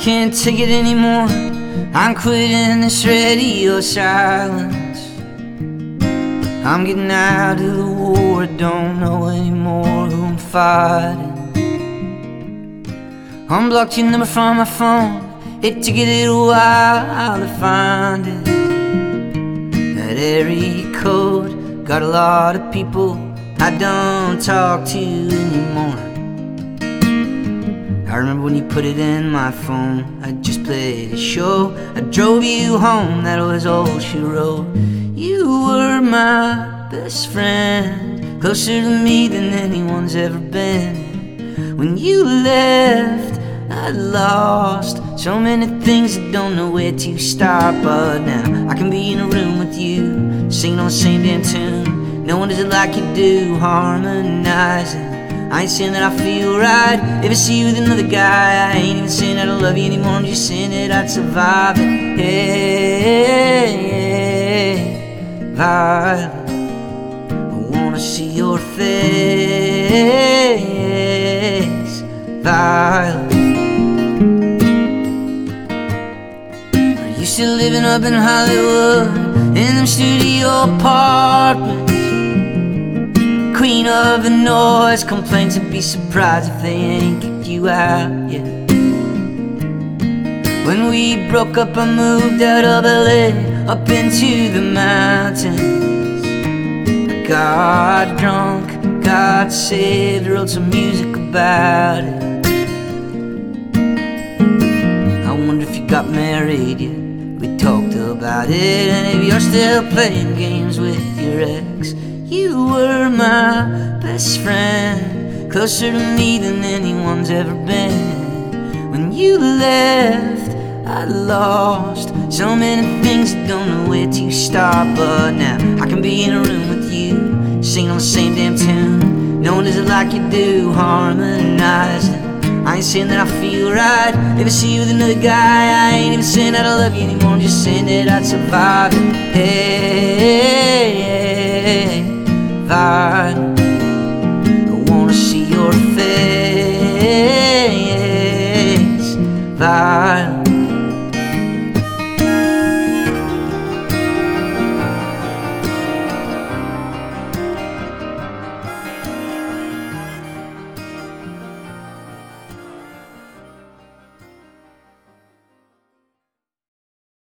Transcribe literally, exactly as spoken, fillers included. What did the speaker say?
can't take it anymore. I'm quitting this radio silence. I'm getting out of the war. I don't know anymore who I'm fighting. Unblocked your number from my phone. It took a little while to find it. That area code got a lot of people I don't talk to anymore. I remember when you put it in my phone. I just played a show. I drove you home, that was all she wrote. You were my best friend, closer to me than anyone's ever been. When you left, I lost so many things I don't know where to start. But now I can be in a room with you, singing on the same damn tune. No one does it like you do, harmonizing. I ain't saying that I feel right if I see you with another guy. I ain't even saying that I love you anymore. I'm just saying that I'd survive it. Hey, Violet, I wanna see your face, Violet. Are you still living up in Hollywood, in them studio apartments? Queen of the noise, complaints and be surprised if they ain't kicked you out yet. When we broke up, I moved out of L A, up into the mountains. I got drunk, got saved, wrote some music about it. I wonder if you got married yet. We talked about it, and if you're still playing games with your ex. You were my best friend, closer to me than anyone's ever been. When you left, I lost so many things I don't know where to start. But now I can be in a room with you, singing on the same damn tune. No one does it like you do, harmonizing. I ain't saying that I feel right if I see you with another guy. I ain't even saying that I love you anymore. I'm just saying that I'd survive it. Hey,